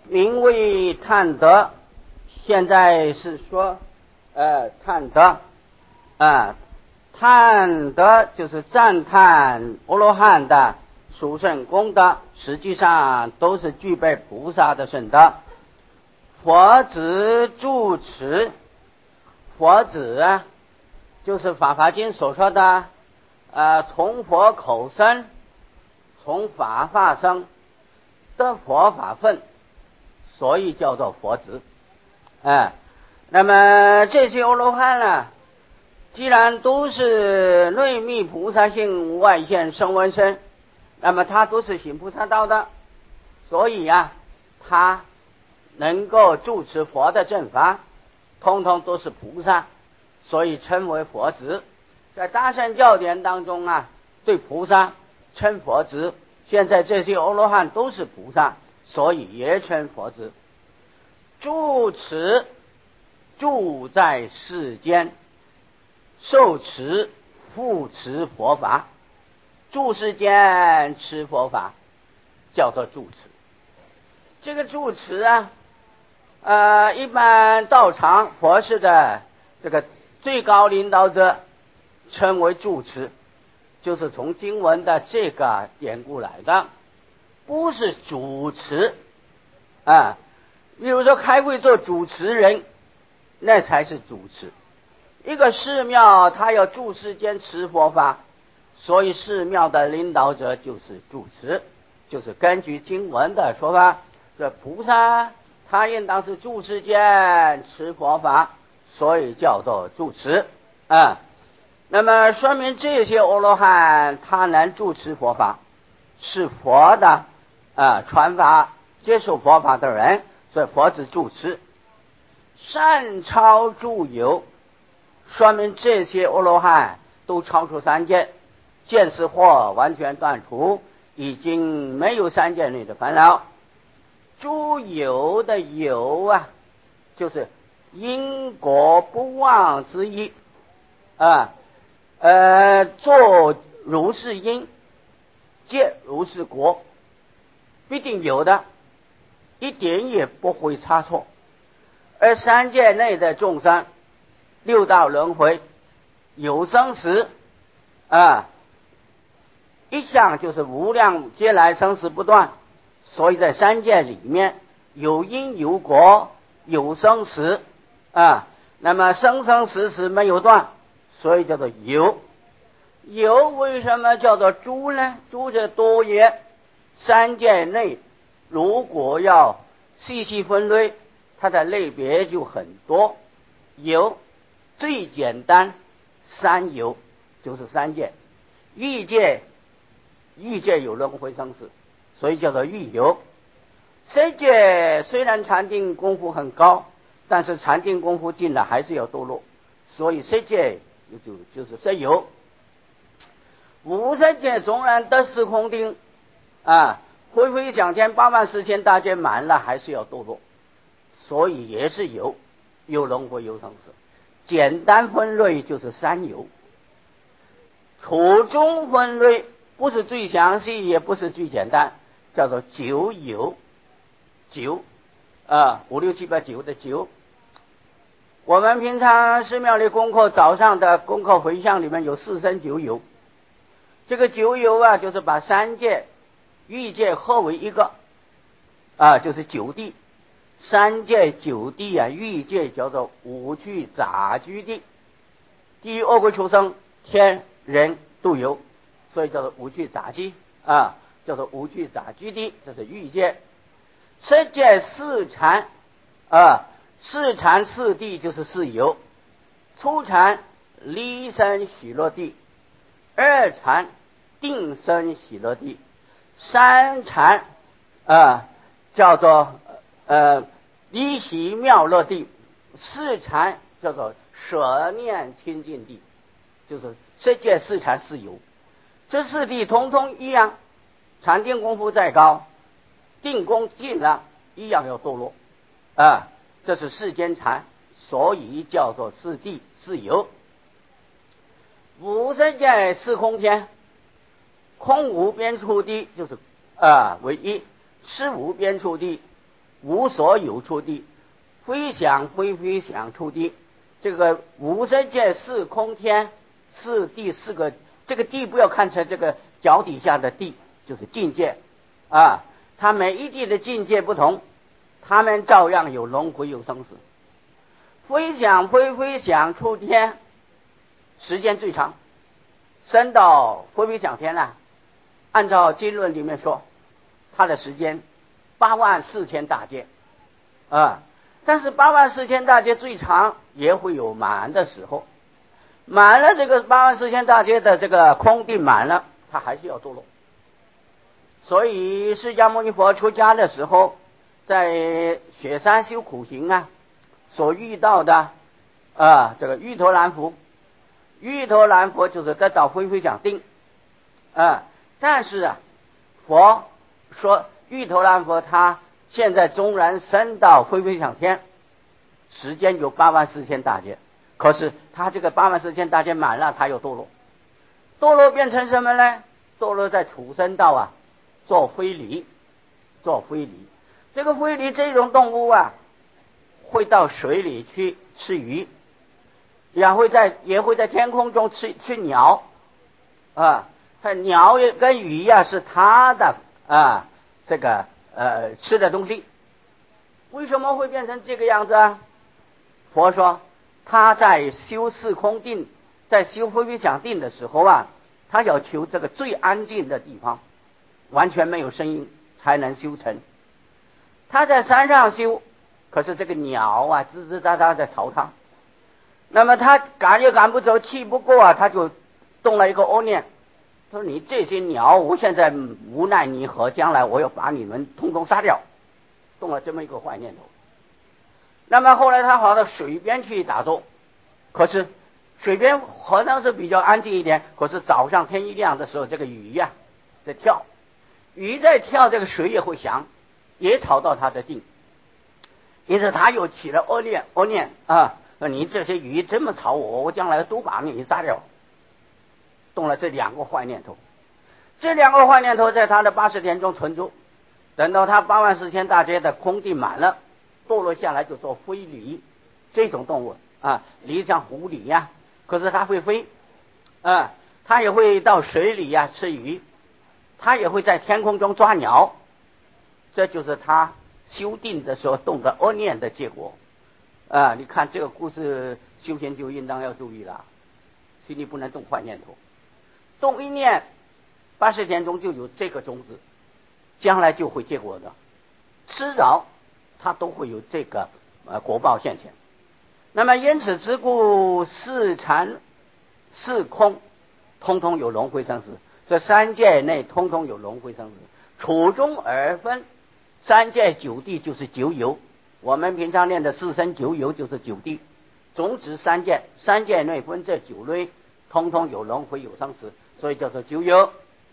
名为探德，现在是说探德探德就是赞叹阿罗汉的殊胜功德，实际上都是具备菩萨的圣德。佛子住持，佛子就是法华经所说的从佛口生，从法化生，得佛法分，所以叫做佛子。那么这些阿罗汉呢，既然都是内密菩萨性，外现声闻身，那么他都是行菩萨道的，所以他能够住持佛的正法，通通都是菩萨，所以称为佛子。在大乘教典当中对菩萨称佛子，现在这些阿罗汉都是菩萨，所以也称佛子。住持，住在世间，受持护持佛法，住世间持佛法，叫做住持。这个住持一般道场佛事的这个最高领导者称为住持，就是从经文的这个典故来的，不是主持比如说开会做主持人，那才是主持。一个寺庙他要住世间持佛法，所以寺庙的领导者就是住持，就是根据经文的说法，这菩萨他应当是住世间持佛法，所以叫做住持那么说明这些阿罗汉他能住持佛法，是佛的传法接受佛法的人，所以佛子住持。善超诸有，说明这些阿罗汉都超出三界，见识惑完全断除，已经没有三界内的烦恼。诸有的有就是因果不忘之意做如是因，结如是果，必定有的，一点也不会差错。而三界内的众生，六道轮回，有生死一向就是无量劫来生死不断，所以在三界里面有因有果，有生死那么生生死死没有断，所以叫做有。有为什么叫做诸呢？诸者多也。三界内如果要细细分类，它的类别就很多。有最简单三有，就是三界。欲界有轮回生死，所以叫做欲有。色界虽然禅定功夫很高，但是禅定功夫尽了还是要堕落，所以色界就是色有。无色界纵然得失空定恢恢向天84000大劫满了，还是要堕落，所以也是有轮回有生死。简单分类就是三有。初中分类不是最详细，也不是最简单，叫做九有。九5、6、7、8、9的九。我们平常寺庙里功课，早上的功课回向里面有四生九有。这个九有就是把三界欲界合为一个就是九地。三界九地欲界叫做五趣杂居地，地狱恶鬼畜生天人都有，所以叫做五趣杂居叫做五趣杂居地，这是欲界。色界四禅四禅四地就是四有。初禅离生喜乐地，二禅定生喜乐地，三禅叫做离喜妙乐地，四禅叫做舍念清净地，就是色界四禅四有。这四地通通一样，禅定功夫再高，定功尽了一样要堕落这是世间禅，所以叫做四地四有。无色界四空天，空无边处地就是为一，是无边处地无所有处地，非想非非想处地。这个无生界是空天是地四个，这个地不要看成这个脚底下的地，就是境界啊。它每一地的境界不同，它们照样有轮回有生死。非想非非想处天，时间最长，升到非非想天啊。按照经论里面说，它的时间84000大劫啊。但是84000大劫最长也会有满的时候，满了这个84000大劫的这个空地满了，它还是要堕落。所以释迦牟尼佛出家的时候，在雪山修苦行啊，所遇到的这个玉陀兰佛，玉陀兰佛就是得到非非想定但是佛说玉陀兰佛他现在纵然升到非非想天，时间有84000大劫，可是他这个84000大劫满了，他又堕落，堕落变成什么呢？堕落在畜生道做非礼，做非礼。这个非礼这种动物会到水里去吃鱼，也会在天空中吃鸟它鸟跟鱼是它的这个吃的东西。为什么会变成这个样子佛说他在修四空定，在修非非想定的时候他要求这个最安静的地方，完全没有声音才能修成。他在山上修，可是这个鸟吱吱喳喳在吵他，那么他赶也赶不走，气不过他就动了一个恶念，他说你这些鸟，我现在无奈你何，将来我要把你们通通杀掉，动了这么一个坏念头。那么后来他跑到水边去打坐，可是水边好像是比较安静一点，可是早上天一亮的时候，这个鱼在跳，鱼在跳，这个水也会响，也吵到他的定，因此他又起了恶念你这些鱼这么吵我将来都把你杀掉，动了这两个坏念头。这两个坏念头在他的80天中存住，等到他84000大劫的空地满了，堕落下来就做非狸这种动物狸像狐狸可是它会飞它也会到水里吃鱼，它也会在天空中抓鸟，这就是他修定的时候动的恶念的结果你看这个故事，修仙就应当要注意了，心里不能动坏念头，动一念80天中就有这个种子，将来就会结果的，迟早它都会有这个果报现前。那么因此之故，四禅四空通通有轮回生死，这三界内通通有轮回生死，处中而分，三界九地就是九有，我们平常念的四生九有就是九地，总指三界，三界内分这九类，通通有轮回有生死，所以叫做九有。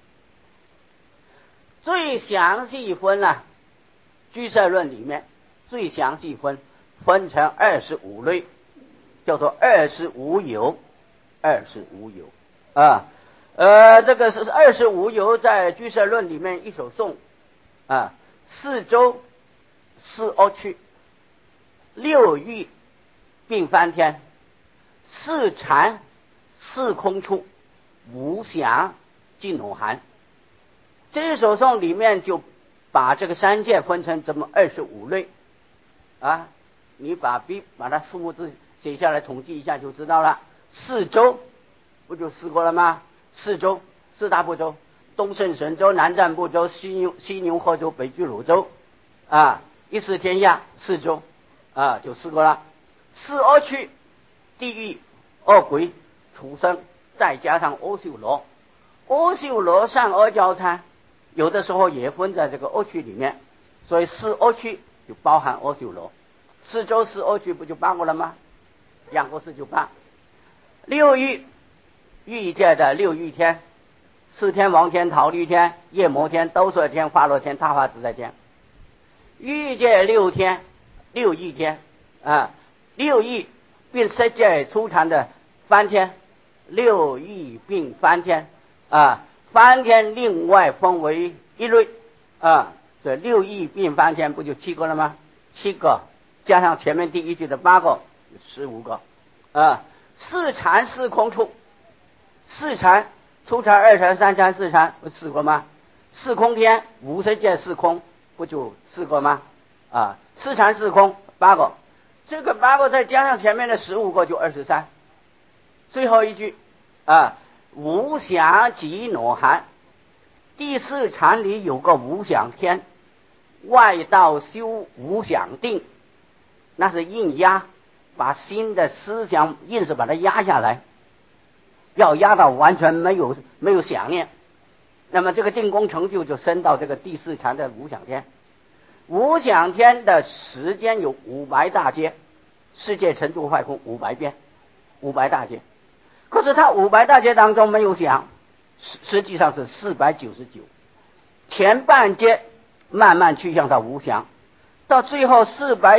最详细分居舍论里面最详细分成25类，叫做25有，25有这个是25有，在居舍论里面一首颂四周四恶趣，六欲并翻天，四禅四空处，无暇尽偶寒。这一首颂里面就把这个三界分成这么25类你把它数目字写下来统计一下就知道了。四周不就四个了吗？四周四大部洲，东胜神州，南赡部洲，西牛贺州，北俱鲁州一视天下，四周就四个了。四恶趣，地狱、恶鬼、畜生，再加上阿修罗，阿修罗善恶交叉，有的时候也分在这个恶趣里面，所以四恶趣就包含阿修罗。四周四恶趣不就8个了吗？2个4就8。六欲，欲界的六欲天，四天王天、忉利天、夜摩天、兜率天、化乐天、他化自在天。欲界六天，六欲天六欲并色界初禅的翻天，六欲并翻天翻天另外分为一类这6亿并翻天不就7个了吗？7个加上前面第一句的8个，15个啊。四禅四空处，四禅初禅二禅三禅四禅不4个吗？四空天无色界四空不就4个吗？啊，四禅四空8个，这个8个再加上前面的15个就23。最后一句啊，无想即挪含，第4禅里有个无想天，外道修无想定，那是硬压，把心的思想硬是把它压下来，要压到完全没有想念，那么这个定功成就就升到这个第4禅的无想天。无想天的时间有500大劫，世界成住坏空500遍，500大劫。可是他500大劫当中没有想，实际上是499，前半阶慢慢趋向到无想，到最后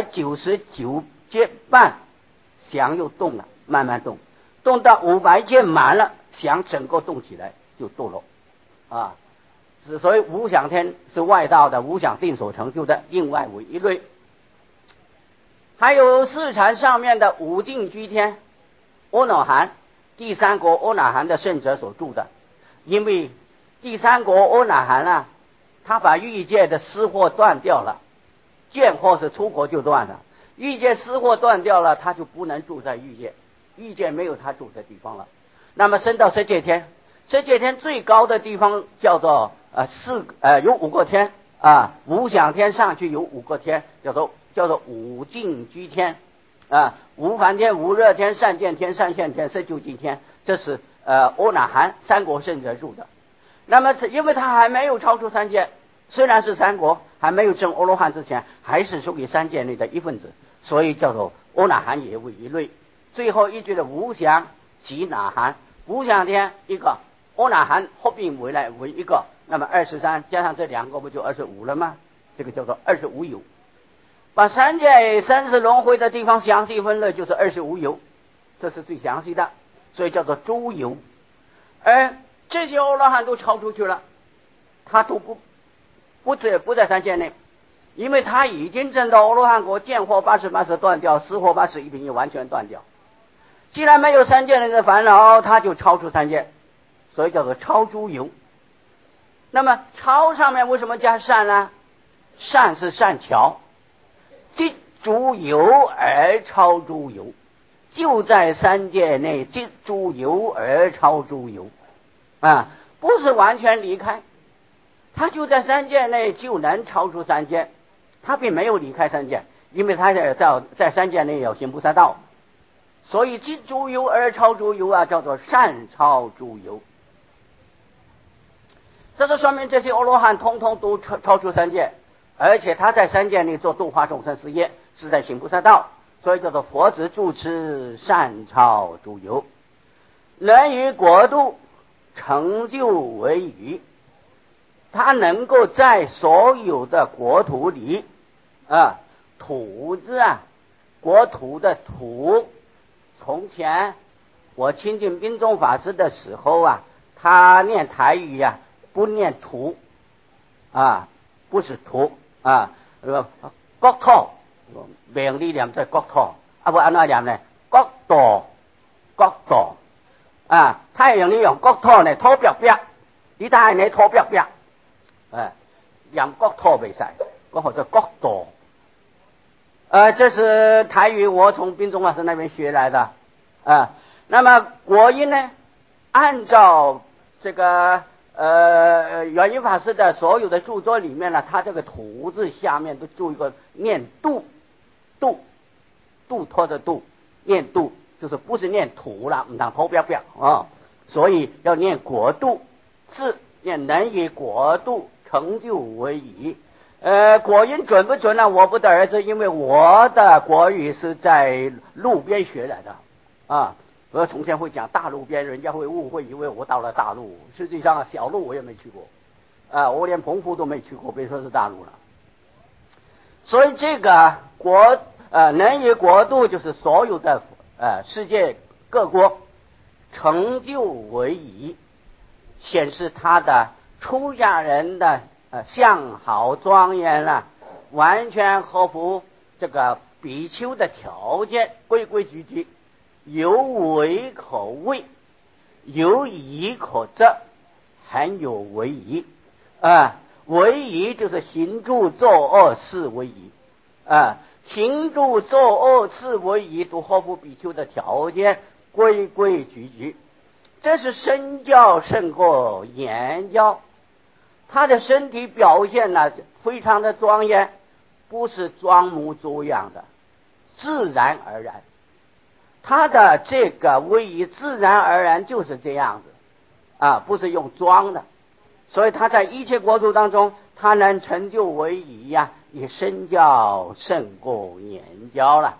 499阶半，想又动了，慢慢动到500阶满了，想整个动起来就堕落啊。所以无想天是外道的无想定所成就的，应外为一类。还有4禅上面的五净居天，阿那含第3国阿那含的圣者所住的，因为第3国阿那含啊，他把欲界的私货断掉了，见货是出国就断了，欲界私货断掉了，他就不能住在欲界，欲界没有他住的地方了。那么升到色界天，色界天最高的地方叫做有5个天啊，无想天上去有5个天，叫做五净居天啊，无烦天、无热天、善见天、善现天、色究竟天，这是阿那含3国圣者住的。那么因为他还没有超出3界，虽然是3国，还没有证阿罗汉之前，还是属于3界内的一份子，所以叫做阿那含也为一类。最后一句的无想即那含，无想天一个，阿那含合并回来为一个，那么23加上这2个不就25了吗？这个叫做25有。把3界生死轮回的地方详细分类就是25有，这是最详细的，所以叫做诸有。而这些阿罗汉都超出去了，他都不在3界内，因为他已经证到阿罗汉国，见惑80断掉，思惑81品也完全断掉。既然没有3界内的烦恼，他就超出3界，所以叫做超诸有。那么超上面为什么加善呢？善是善巧，即诸有而超诸有，就在3界内，即诸有而超诸有啊，不是完全离开，他就在3界内就能超出3界，他并没有离开3界，因为他在3界内有行菩萨道，所以即诸有而超诸有啊，叫做善超诸有。这是说明这些阿罗汉通通都超出3界，而且他在3界内做度化众生事业，是在行菩萨道，所以叫做佛子住持善超诸有，能于国度成就为语，他能够在所有的国土里啊，土字啊，国土的土，从前我亲近宾中法师的时候啊，他念台语啊，不念土啊，不是土啊，国土名利念在国土啊，不按哪念呢？国土啊，太阳你用国土呢，土表表，你大呢土表表，用国土没晒，我或者国土。这是台语，我从宾中法师那边学来的啊。那么国音呢，按照这个圆音法师的所有的著作里面呢，他这个土字下面都注一个念度托的度，念度就是不是念土了，唔当土表表啊，所以要念国度字，念能以国度成就为宜。国音准不准呢？我不得而知，因为我的国语是在路边学来的啊。我从前会讲大路边，人家会误会以为我到了大陆，实际上小路我也没去过啊，我连澎湖都没去过，别说是大陆了。所以这个能以国度就是所有的世界各国成就为宜，显示他的出家人的相好庄严了，完全合乎这个比丘的条件，规规矩矩，有为可为，有仪可证，很有为仪为仪就是行住坐卧事为仪行住坐卧事为仪都合乎比丘的条件，规规矩矩。这是身教胜过言教，他的身体表现呢非常的庄严，不是装模作样的，自然而然。他的这个威仪自然而然就是这样子不是用装的。所以他在一切国土当中，他能成就威仪也身教胜过言教了。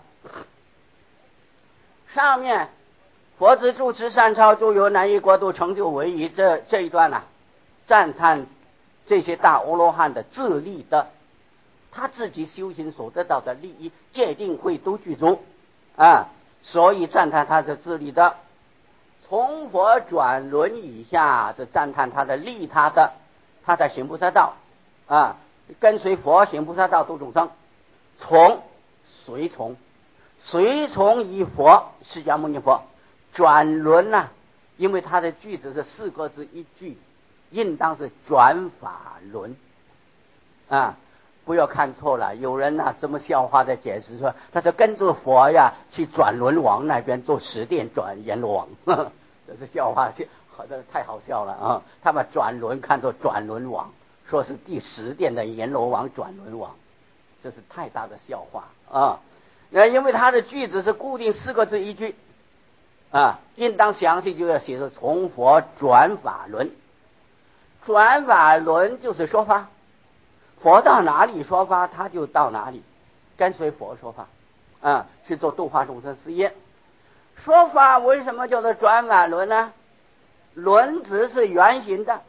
上面佛子住持善超诸有南夷国度成就威仪这一段赞叹这些大阿罗汉的自利的，他自己修行所得到的利益戒定慧都具足所以赞叹他的自利的。从佛转轮以下是赞叹他的利他的，他在行菩萨道跟随佛行菩萨道度众生。随从于佛释迦牟尼佛。转轮因为他的句子是4个字一句，应当是转法轮不要看错了，有人这么笑话的解释说，他说跟着佛去转轮王那边做10殿转阎罗王这是笑话，太好笑了他把转轮看作转轮王，说是第10殿的阎罗王转轮王，这是太大的笑话因为他的句子是固定4个字一句应当详细就要写着从佛转法轮。转法轮就是说法，佛到哪里说法他就到哪里，跟随佛说法去做度化众生事业。说法为什么叫做转法轮呢？轮子是圆形的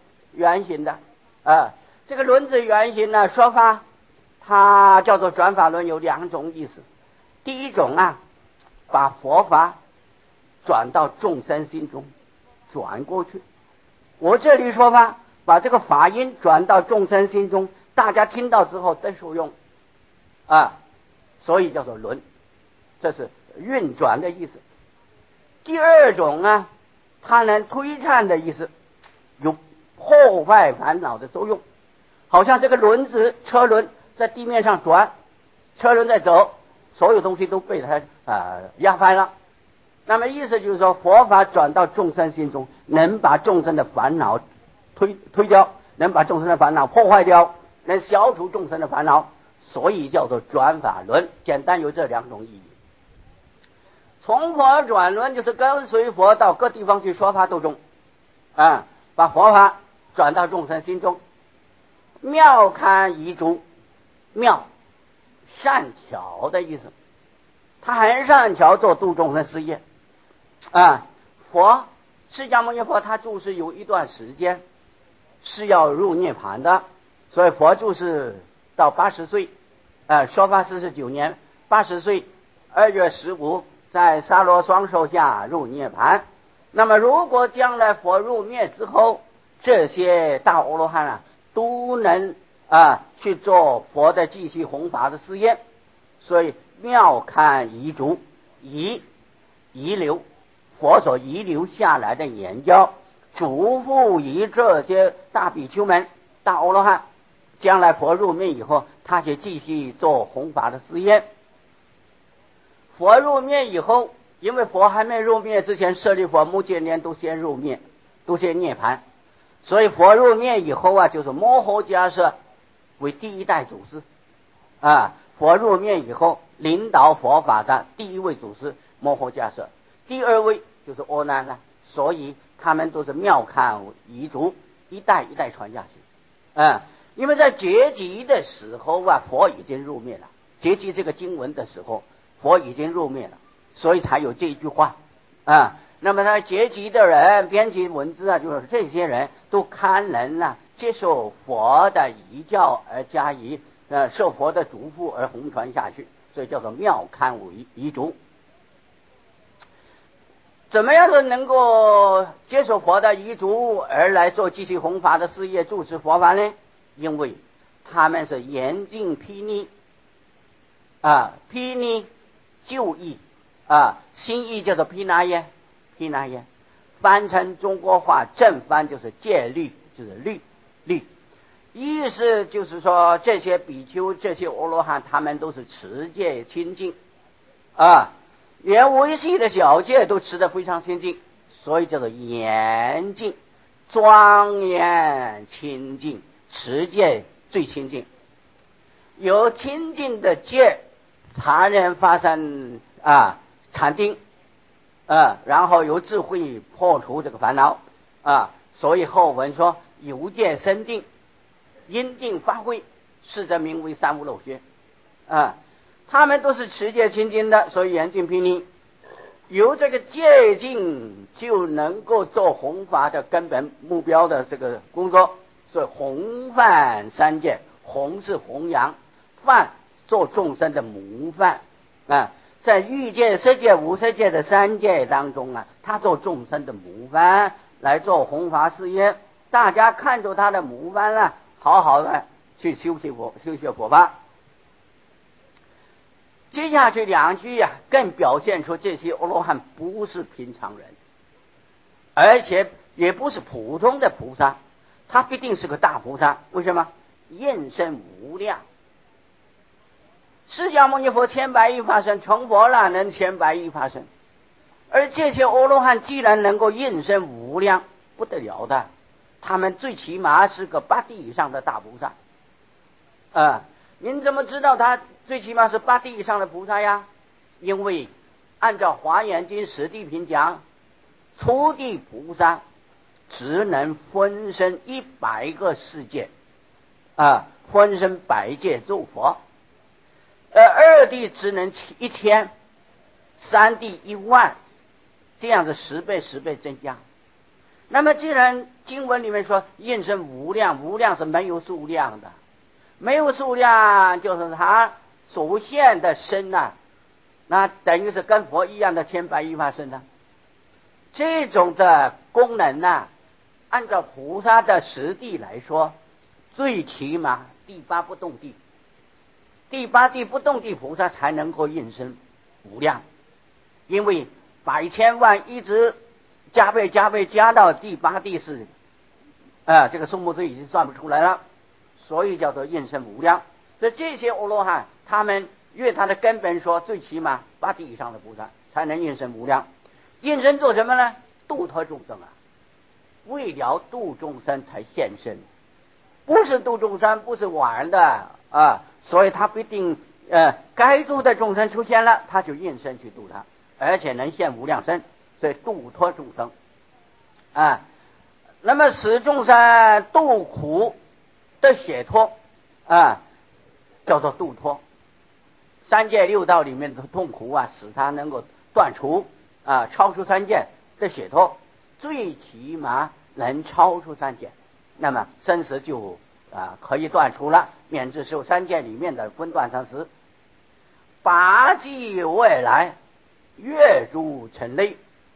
这个轮子圆形的说法，它叫做转法轮，有2种意思。第一种把佛法转到众生心中，转过去。我这里说法，把这个法音转到众生心中，大家听到之后都受用所以叫做轮，这是运转的意思。第2种它能推颤的意思，有破坏烦恼的作用。好像这个轮子车轮在地面上转，车轮在走，所有东西都被它压翻了。那么意思就是说，佛法转到众生心中，能把众生的烦恼推掉，能把众生的烦恼破坏掉，能消除众生的烦恼，所以叫做转法轮。简单有这2种意义。从佛转轮就是跟随佛到各地方去说法度众把佛法转到众生心中。妙堪遗足，妙善巧的意思，他很善巧做度众生事业佛释迦牟尼佛他住世有一段时间是要入涅槃的，所以佛住世到80岁说法49年，80岁2月15在沙罗双手下入涅槃。那么如果将来佛入灭之后，这些大阿罗汉都能去做佛的继续弘法的事业。所以妙堪遗足，遗留佛所遗留下来的言教，嘱咐于这些大比丘们大阿罗汉，将来佛入灭以后，他就继续做弘法的事业。佛入灭以后，因为佛还没入灭之前，舍利佛、目犍连都先入灭，都先涅槃，所以佛入灭以后就是摩诃迦叶为第1代祖师佛入灭以后，领导佛法的第1位祖师摩诃迦叶，第2位就是阿难了。所以他们都是妙堪遗足，一代一代传下去因为在结集的时候佛已经入灭了，结集这个经文的时候佛已经入灭了，所以才有这一句话那么他结集的人编辑文字就是这些人都堪能接受佛的遗教而加以受佛的嘱咐而弘传下去，所以叫做妙堪遗足。怎么样的能够接受佛的遗嘱而来做继续弘法的事业，主持佛法呢？ 因为他们是严禁毗尼毗尼旧义新义叫做毗那耶，翻成中国话正翻就是戒律，就是律。意思就是说，这些比丘、这些阿罗汉，他们都是持戒清净连微细的小戒都持得非常清净，所以叫做严净、庄严、清净，持戒最清净。有清净的戒，才能发生禅定然后由智慧破除这个烦恼所以后文说由戒生定，因定发慧，是则名为三无漏学他们都是持戒清净的，所以严禁毗尼。由这个戒禁就能够做弘法的根本目标的这个工作，所以弘范三戒，弘是弘扬，范做众生的模范在欲界、色界、无色界的三界当中他做众生的模范，来做弘法事业。大家看着他的模范好好的去修学佛法。接下去两句更表现出这些阿罗汉不是平常人，而且也不是普通的菩萨，他必定是个大菩萨。为什么？应身无量。释迦牟尼佛千百亿法身成佛了，能千百亿法身，而这些阿罗汉既然能够应身无量，不得了的，他们最起码是个八地以上的大菩萨您怎么知道他最起码是八地以上的菩萨呀？因为按照华严经十地品讲，初地菩萨只能分身100个世界分身百界诸佛，二地只能1000，三地10000，这样子10倍增加。那么既然经文里面说应身无量，无量是没有数量的，没有数量就是他所现的身那等于是跟佛一样的千百亿法身这种的功能按照菩萨的实地来说，最起码第八不动地，第八地不动地菩萨才能够应身无量，因为百千万一直加倍加到第八地是这个数目字已经算不出来了，所以叫做应身无量。所以这些阿罗汉他们越他的根本说，最起码八地以上的菩萨才能应身无量。应身做什么呢？度脱众生为了度众生才现身，不是度众生，不是玩的所以他必定该度的众生出现了，他就应身去度他，而且能现无量身，所以度脱众生那么使众生度苦的解脱叫做度脱。三界六道里面的痛苦使他能够断除超出三界的解脱，最起码能超出三界，那么生死就可以断除了，免至受三界里面的分段生死。拔济未来，越诸尘类。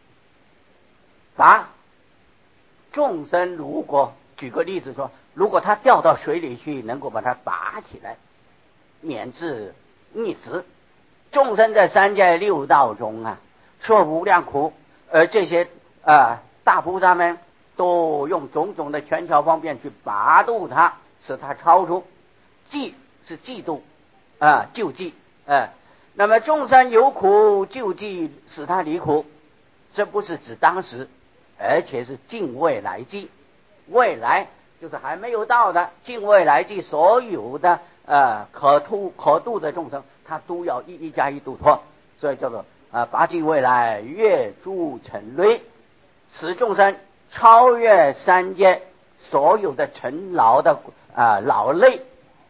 拔众生，如果举个例子说，如果他掉到水里去，能够把他拔起来，免至溺死。众生在三界六道中受无量苦，而这些大菩萨们都用种种的权巧方便去拔度他，使他超出。济是嫉妒救济那么众生有苦救济，使他离苦，这不是指当时，而且是近未来际。未来就是还没有到的，近未来际所有的可度的众生，他都要一加一度脱，所以叫做拔济未来，越诸尘类，使众生超越三界所有的尘劳的劳累。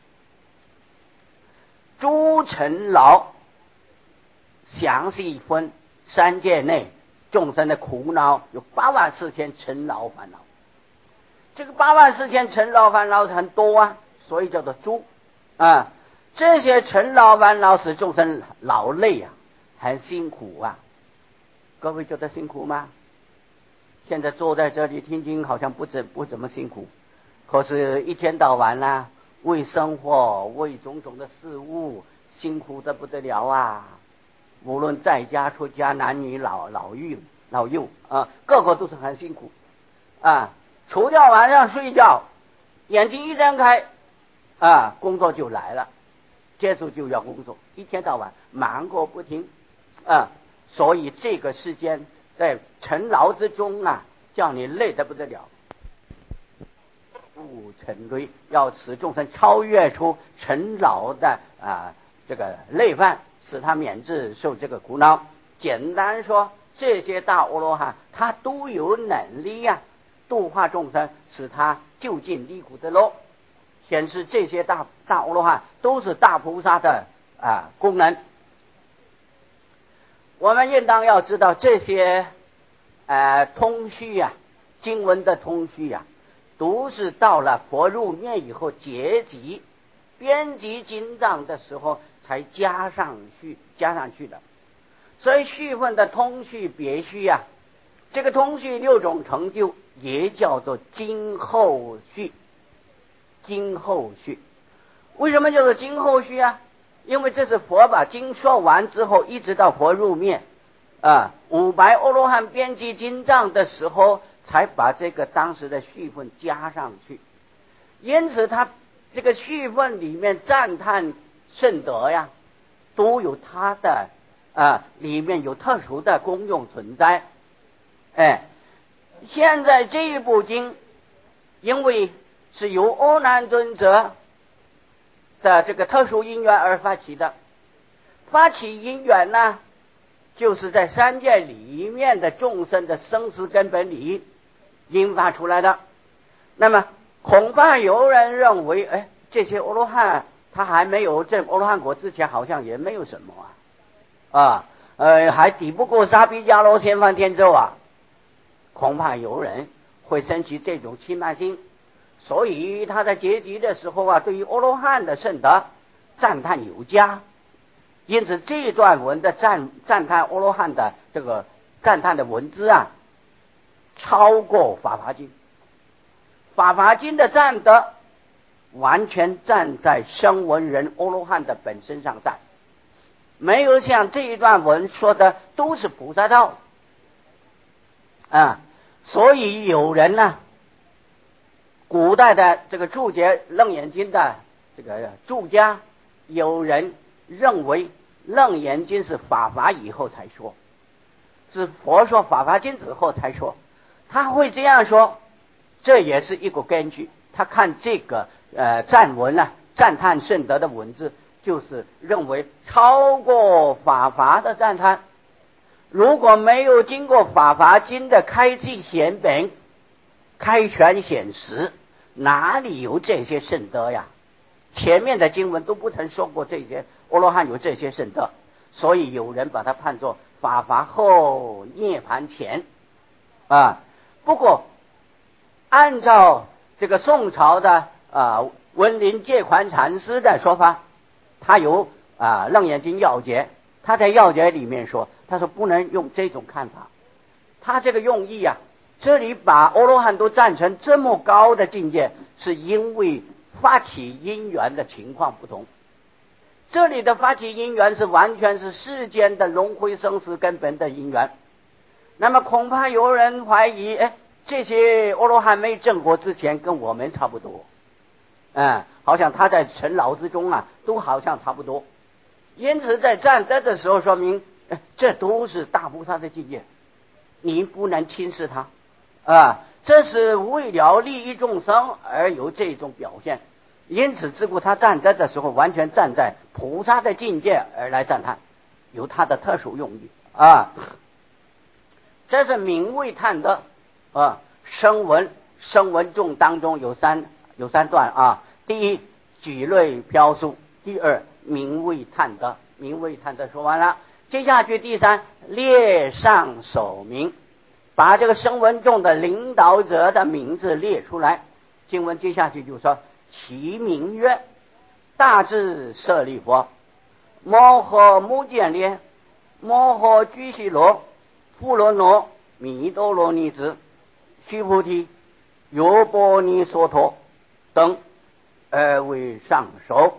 诸尘劳详细分三界内众生的苦恼有84000尘劳烦恼，这个84000尘劳烦恼很多所以叫做诸这些尘劳烦恼使众生劳累很辛苦各位觉得辛苦吗？现在坐在这里听经好像不怎么辛苦， 可是一天到晚呢，为生活为种种的事物辛苦的不得了啊！无论在家出家，男女老幼啊，个个都是很辛苦啊。除掉晚上睡觉，眼睛一睁开啊，工作就来了，接着就要工作，一天到晚忙个不停啊。所以这个时间在尘劳之中啊，叫你累得不得了。不尘堆，要使众生超越出尘劳的这个累犯，使他免致受这个苦恼。简单说，这些大阿罗汉他都有能力度化众生，使他就近离苦的路，显示这些大阿罗汉都是大菩萨的功能。我们应当要知道这些通序经文的通序都是到了佛入灭以后结集编辑经藏的时候才加上去的。所以序分的通序别序这个通序6种成就也叫做经后序。经后序为什么叫做经后序因为这是佛把经说完之后，一直到佛入灭500阿罗汉编辑经藏的时候，才把这个当时的序分加上去。因此他这个序分里面赞叹圣德都有它的里面有特殊的功用存在。现在这一部经因为是由阿难尊者的这个特殊因缘而发起的，发起因缘呢，就是在三界里面的众生的生死根本里引发出来的。那么恐怕有人认为这些阿罗汉他还没有证阿罗汉果之前好像也没有什么还抵不过沙毗迦罗千梵天咒恐怕有人会生起这种轻慢心，所以他在结集的时候对于阿罗汉的圣德赞叹有加。因此这段文的赞叹阿罗汉的这个赞叹的文字超过法华经。法华经的赞德完全站在声闻人阿罗汉的本身上站，没有像这一段文说的都是菩萨道所以有人古代的这个注解楞严经的这个注家，有人认为楞严经是法华以后才说，是佛说法华经之后才说。他会这样说，这也是一个根据。他看这个赞文赞叹圣德的文字，就是认为超过法华的赞叹。如果没有经过法华经的开记显本、开权显实，哪里有这些圣德前面的经文都不曾说过这些阿罗汉有这些圣德，所以有人把它判作法华后涅盘前不过按照这个宋朝的文林戒宽禅师的说法，他有楞严经要解，他在要解里面说，他说不能用这种看法。他这个用意这里把阿罗汉都赞成这么高的境界，是因为发起因缘的情况不同。这里的发起因缘是完全是世间的轮回生死根本的因缘。那么恐怕有人怀疑这些阿罗汉没证果之前跟我们差不多好像他在尘劳之中都好像差不多。因此在赞德的时候说明这都是大菩萨的境界，你不能轻视他这是为了利益众生而有这种表现。因此自古他赞德的时候完全站在菩萨的境界而来赞叹，有他的特殊用意这是名为叹德声闻众当中有三段第一举类飘述，第二名为叹德。名为叹德说完了，接下去第三列上首名，把这个声闻众的领导者的名字列出来。经文接下去就说，其名曰大智舍利佛、摩诃目犍连、摩诃居士罗、富罗罗、弥多罗尼子、须菩提、优波尼娑陀、 等而为上首。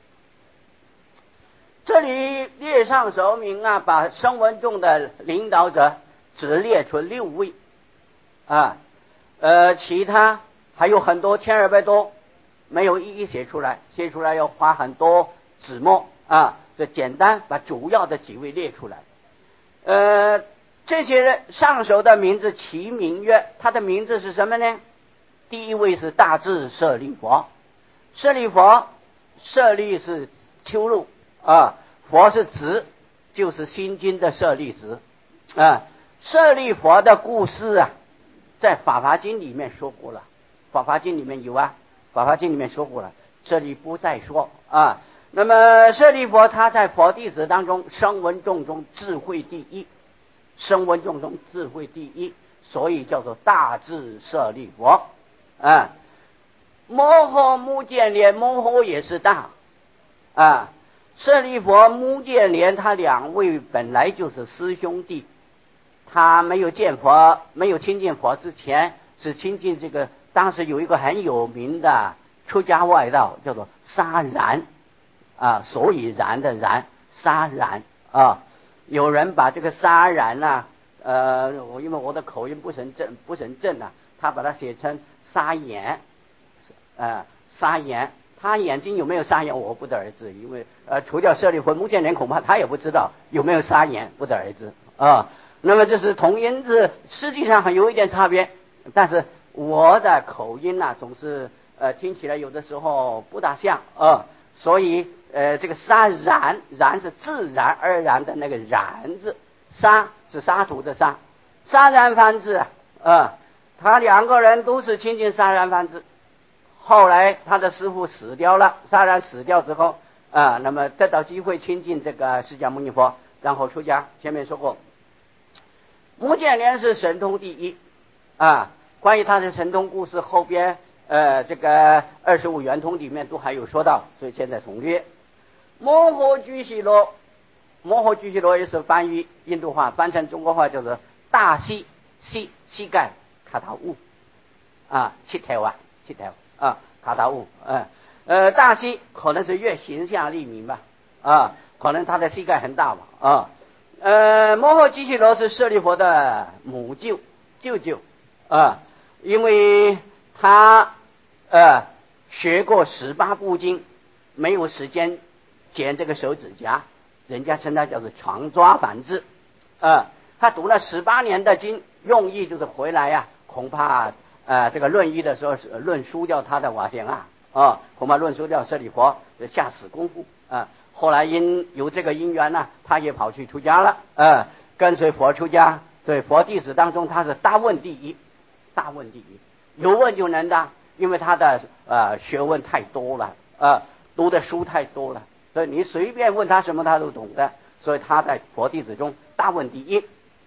这里列上首名啊，把声闻众的领导者只列出6位啊，其他还有很多1200多没有一一写出来，写出来要花很多纸墨啊，就简单把主要的几位列出来。这些上首的名字其名曰，他的名字是什么呢？第一位是大智舍利佛，舍利佛，舍利是秋露啊，佛是子，就是心经的舍利子啊。舍利佛的故事啊，在法华经里面说过了，法华经里面有啊，法华经里面说过了，这里不再说啊。那么舍利佛他在佛弟子当中声闻众中智慧第一，声闻众中智慧第一，所以叫做大智舍利佛啊。摩诃目犍连，摩诃也是大啊。舍利佛、目犍连他两位本来就是师兄弟，他没有见佛，没有亲近佛之前，是亲近这个当时有一个很有名的出家外道叫做沙然啊，所以然的然，沙然啊。有人把这个沙然啊，因为我的口音不是很正啊，他把它写成沙眼，沙眼。他眼睛有没有沙眼我不得而知，因为除掉舍利弗、目犍连，恐怕他也不知道有没有沙眼，不得而知啊。那么这是同音字，实际上还有一点差别，但是我的口音呢，总是听起来有的时候不大像啊，所以这个沙然，然是自然而然的那个然字，沙是沙土的沙，沙然梵志啊，他两个人都是亲近沙然梵志。后来他的师父死掉了，沙然死掉之后啊，那么得到机会亲近这个释迦牟尼佛，然后出家。前面说过，目犍连是神通第一啊。关于他的神通故事，后边这个25圆通里面都还有说到，所以现在省略。摩诃居悉罗，摩诃居悉罗也是翻译印度话，翻成中国话叫做大膝，膝盖卡塔乌啊，七条啊，卡塔乌大膝可能是越形象立名吧啊，可能他的膝盖很大吧啊。摩诃居悉罗是舍利弗的母舅啊，因为他学过18部经，没有时间剪这个手指甲，人家称他叫做长抓梵志啊。他读了18年的经，用意就是回来呀，恐怕这个论义的时候是论输掉他的瓦显啊，恐怕论输掉舍利弗，下死功夫啊。后来有这个因缘呢，他也跑去出家了跟随佛出家。对佛弟子当中，他是大问第一，有问就能的，因为他的学问太多了读的书太多了，所以你随便问他什么他都懂的，所以他在佛弟子中大问第一。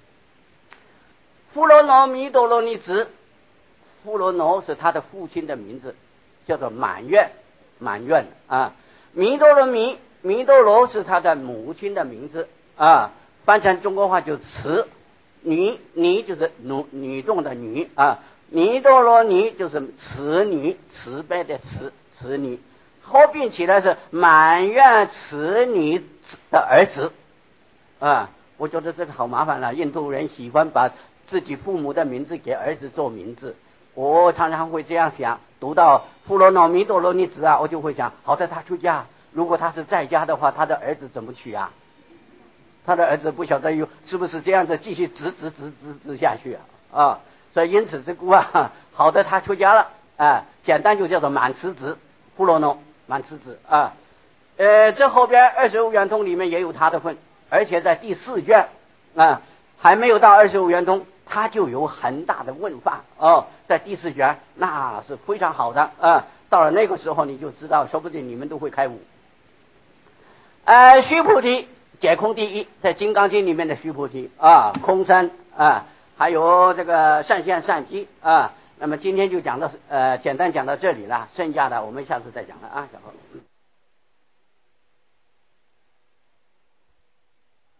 富罗罗弥多罗尼子，富罗罗是他的父亲的名字，叫做满愿啊。弥多罗是他的母亲的名字啊，翻成中国话就慈女就是女众的女啊，弥多罗尼就是慈女，慈悲的慈女，合并起来是满愿慈女的儿子啊。我觉得这个好麻烦了，印度人喜欢把自己父母的名字给儿子做名字，我常常会这样想，读到富罗罗弥多罗尼子啊，我就会想，好在他出家，如果他是在家的话，他的儿子怎么取啊？他的儿子不晓得是不是这样子继续直下去啊？所以因此这个好的他出家了简单就叫做满慈子，富罗罗满慈子啊。这后边25圆通里面也有他的份，而且在第4卷还没有到25圆通，他就有很大的问法在第4卷那是非常好的到了那个时候你就知道，说不定你们都会开悟。须菩提解空第一，在金刚经里面的须菩提空身还有这个善现善机那么今天就讲到简单讲到这里了，剩下的我们下次再讲了小何。